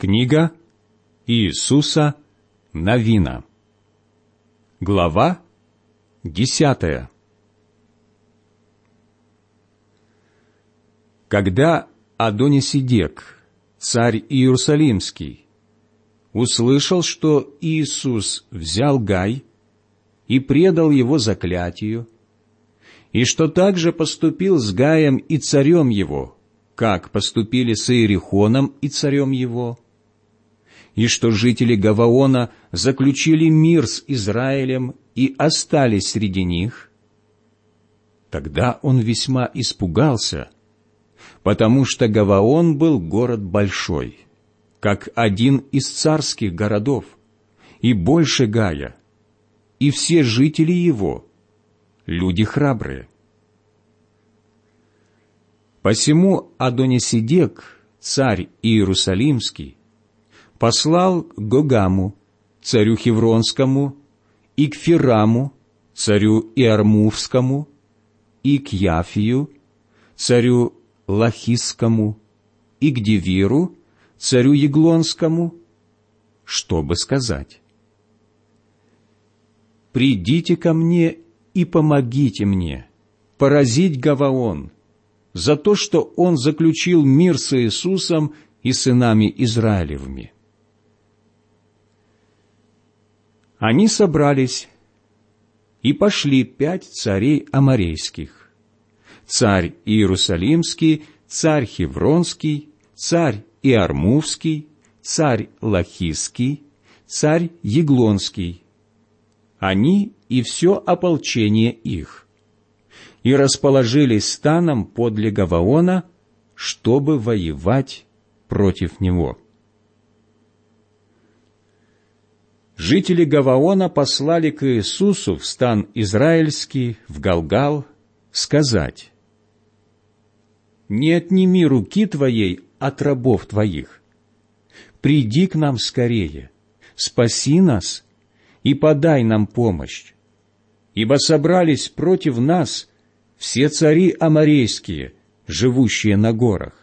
Книга Иисуса Навина. Глава 10. Когда Адони-Седек, царь Иерусалимский, услышал, что Иисус взял Гай и предал его заклятию, и что также поступил с Гаем и царем его, как поступили с Иерихоном и царем его, и что жители Гаваона заключили мир с Израилем и остались среди них, тогда он весьма испугался, потому что Гаваон был город большой, как один из царских городов, и больше Гая, и все жители его — люди храбрые. Посему Адони-Седек, царь Иерусалимский, послал к Гогаму, царю Хевронскому, и к Фираму, царю Иармувскому, и к Яфию, царю Лахисскому, и к Девиру, царю Еглонскому, чтобы сказать: «Придите ко мне и помогите мне поразить Гаваон за то, что он заключил мир с Иисусом и сынами Израилевыми». Они собрались, и пошли 5 царей аморейских: царь Иерусалимский, царь Хевронский, царь Иармувский, царь Лахисский, царь Еглонский, они и все ополчение их, и расположились станом подле Гаваона, чтобы воевать против него. Жители Гаваона послали к Иисусу в стан израильский, в Галгал, сказать: «Не отними руки Твоей от рабов Твоих. Приди к нам скорее, спаси нас и подай нам помощь, ибо собрались против нас все цари аморейские, живущие на горах».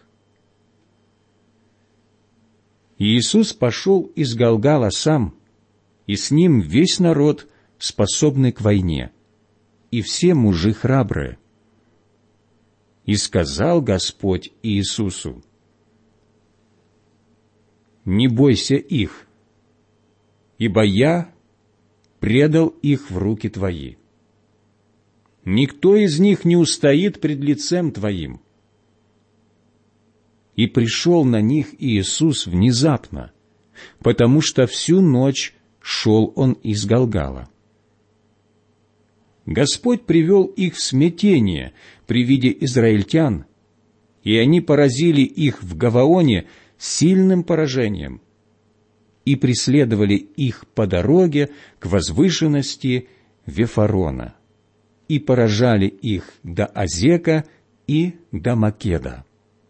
Иисус пошел из Галгала сам, и с ним весь народ, способный к войне, и все мужи храбрые. И сказал Господь Иисусу: «Не бойся их, ибо я предал их в руки Твои. Никто из них не устоит пред лицем Твоим». И пришел на них Иисус внезапно, потому что всю ночь шел он из Галгала. Господь привел их в смятение при виде израильтян, и они поразили их в Гаваоне сильным поражением и преследовали их по дороге к возвышенности Вифарона, и поражали их до Азека и до Македа.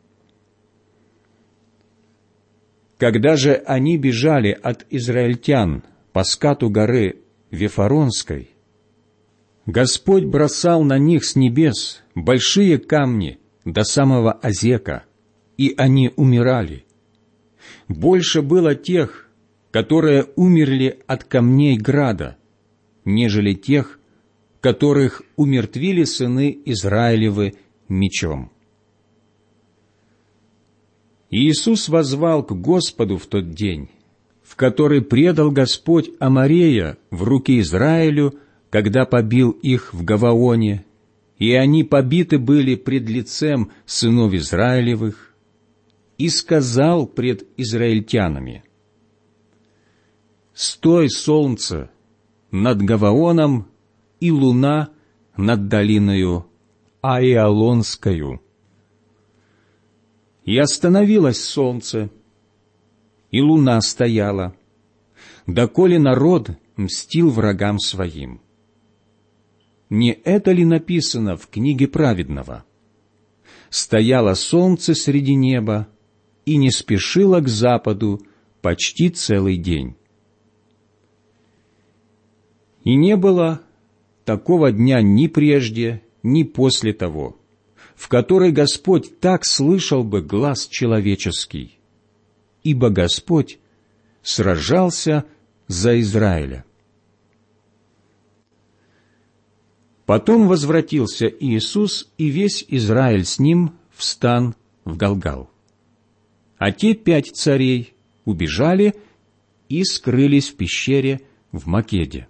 Когда же они бежали от израильтян по скату горы Вифаронской, Господь бросал на них с небес большие камни до самого Азека, и они умирали. Больше было тех, которые умерли от камней града, нежели тех, которых умертвили сыны Израилевы мечом. Иисус воззвал к Господу в тот день, в который предал Господь Аморея в руки Израилю, когда побил их в Гаваоне, и они побиты были пред лицем сынов Израилевых, и сказал пред израильтянами: «Стой, солнце, над Гаваоном, и луна над долиною Аиалонскою». И остановилось солнце, и луна стояла, доколе народ мстил врагам своим. Не это ли написано в книге праведного? «Стояло солнце среди неба и не спешило к западу почти целый день». И не было такого дня ни прежде, ни после того, в который Господь так слышал бы глас человеческий. ибо Господь сражался за Израиля. Потом возвратился Иисус и весь Израиль с ним в стан в Галгал. А те 5 царей убежали и скрылись в пещере в Македе.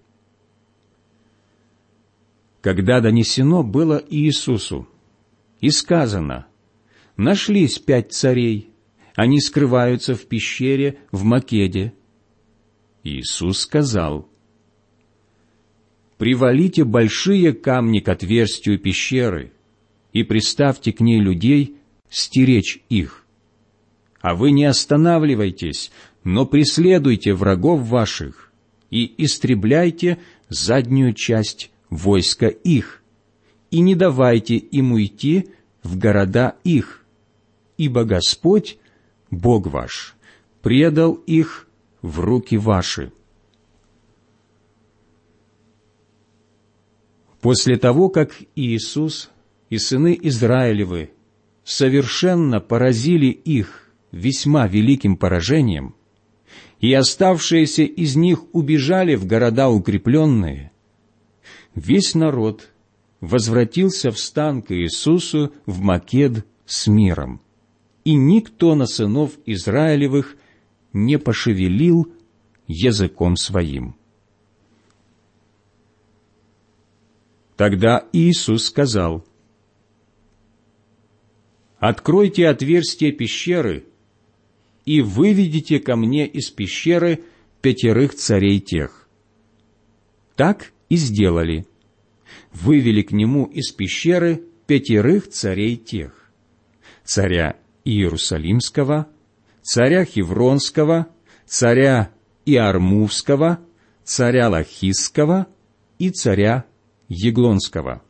Когда донесено было Иисусу, и сказано: нашлись 5 царей, они скрываются в пещере в Македе, Иисус сказал: привалите большие камни к отверстию пещеры и приставьте к ней людей стеречь их. А вы не останавливайтесь, но преследуйте врагов ваших и истребляйте заднюю часть войска их, и не давайте им уйти в города их, ибо Господь, Бог ваш, предал их в руки ваши. После того, как Иисус и сыны Израилевы совершенно поразили их весьма великим поражением, и оставшиеся из них убежали в города укрепленные, весь народ возвратился в стан к Иисусу в Макед с миром, и никто на сынов Израилевых не пошевелил языком своим. Тогда Иисус сказал: «Откройте отверстие пещеры и выведите ко мне из пещеры 5 царей тех». Так и сделали. Вывели к нему из пещеры 5 царей тех: царя Иерусалимского, царя Хевронского, царя Иармувского, царя Лахисского и царя Еглонского.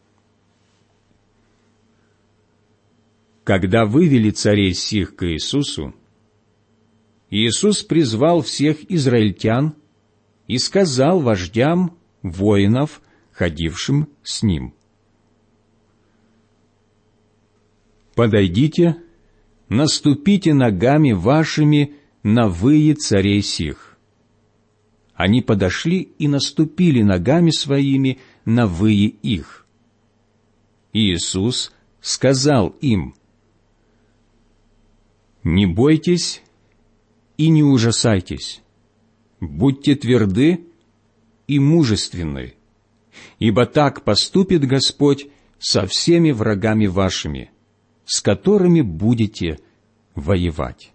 Когда вывели царей сих к Иисусу, Иисус призвал всех израильтян и сказал вождям воинов, ходившим с ним: «Подойдите, наступите ногами вашими на выи царей сих». Они подошли и наступили ногами своими на выи их. Иисус сказал им: «Не бойтесь и не ужасайтесь, будьте тверды и мужественны, ибо так поступит Господь со всеми врагами вашими, с которыми будете воевать».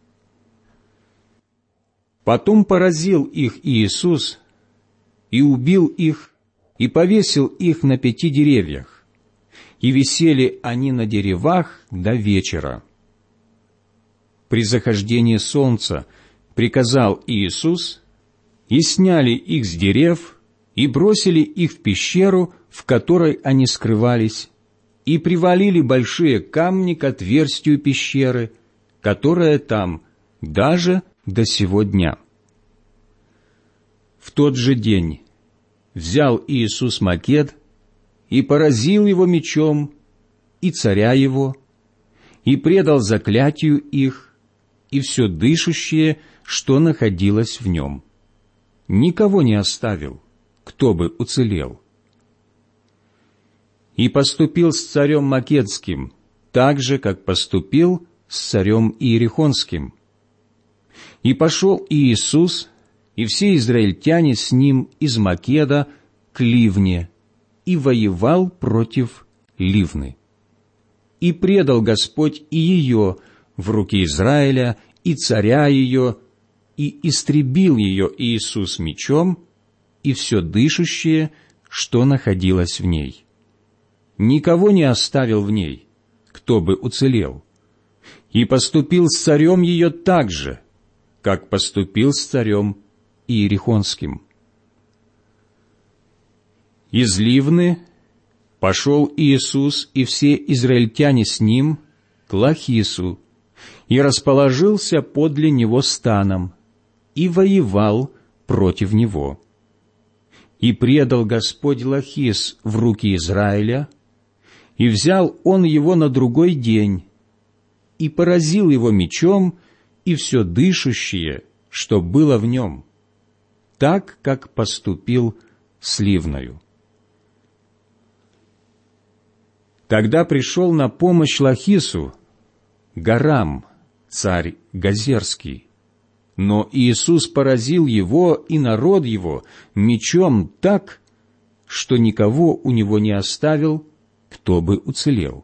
Потом поразил их Иисус и убил их, и повесил их на 5 деревьях, и висели они на деревах до вечера. При захождении солнца приказал Иисус, и сняли их с дерев, и бросили их в пещеру, в которой они скрывались, и привалили большие камни к отверстию пещеры, которая там даже до сего дня. В тот же день взял Иисус Макед и поразил его мечом, и царя его, и предал заклятию их, и все дышащее, что находилось в нем. Никого не оставил, кто бы уцелел. И поступил с царем Македским так же, как поступил с царем Иерихонским. И пошел Иисус и все израильтяне с ним из Македа к Ливне, и воевал против Ливны. И предал Господь и ее в руки Израиля, и царя ее, и истребил ее Иисус мечом, и все дышащее, что находилось в ней. Никого не оставил в ней, кто бы уцелел. И поступил с царем ее так же, как поступил с царем Иерихонским. Из Ливны пошел Иисус и все израильтяне с ним к Лахису, и расположился подле него станом, и воевал против него. И предал Господь Лахис в руки Израиля, и взял он его на другой день, и поразил его мечом, и все дышащее, что было в нем, так, как поступил с Ливною. Тогда пришел на помощь Лахису Гарам, царь Газерский, но Иисус поразил его и народ его мечом так, что никого у него не оставил, кто бы уцелел.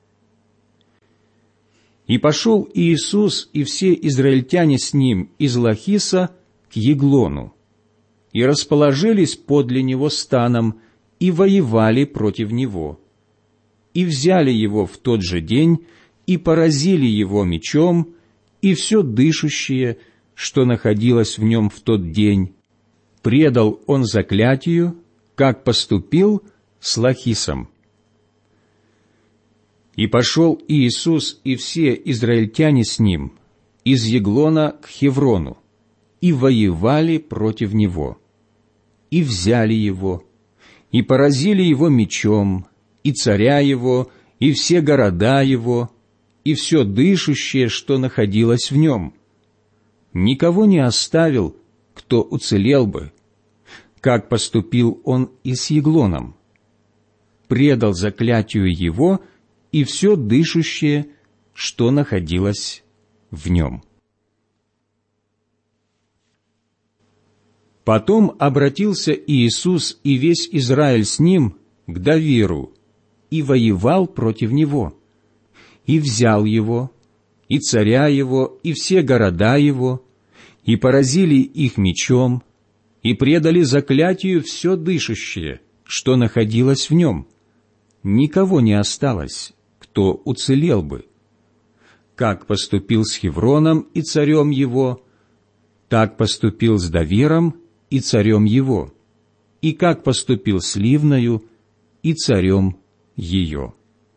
И пошел Иисус и все израильтяне с ним из Лахиса к Еглону, и расположились подле него станом, и воевали против него, и взяли его в тот же день, и поразили его мечом, и все дышащее, что находилось в нем в тот день, предал он заклятию, как поступил с Лахисом. И пошел Иисус и все израильтяне с ним из Еглона к Хеврону, и воевали против него, и взяли его, и поразили его мечом, и царя его, и все города его, и все дышащее, что находилось в нем. Никого не оставил, кто уцелел бы, как поступил он и с Еглоном. Предал заклятию его и все дышащее, что находилось в нем. Потом обратился Иисус и весь Израиль с ним к Давиру, и воевал против него, и взял его, и царя его, и все города его, и поразили их мечом, и предали заклятию все дышащее, что находилось в нем. Никого не осталось, кто уцелел бы. Как поступил с Хевроном и царем его, так поступил с Давиром и царем его, и как поступил с Ливною и царем ее.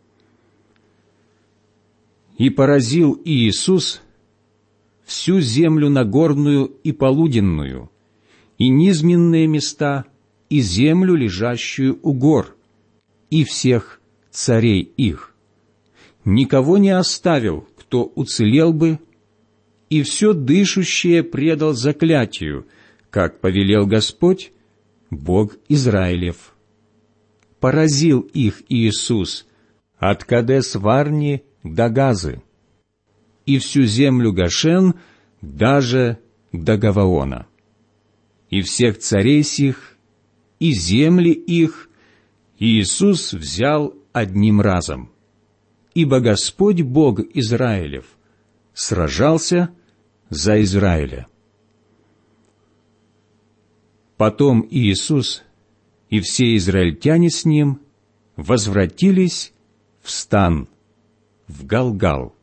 И поразил Иисус всю землю нагорную и полуденную, и низменные места, и землю, лежащую у гор, и всех царей их. Никого не оставил, кто уцелел бы, и все дышащее предал заклятию, как повелел Господь, Бог Израилев. Поразил их Иисус от Кадес-Варни до Газы, и всю землю Гошен даже до Гаваона, и всех царей сих, и земли их Иисус взял одним разом, ибо Господь Бог Израилев сражался за Израиля. Потом Иисус и все израильтяне с ним возвратились в стан, в Галгал.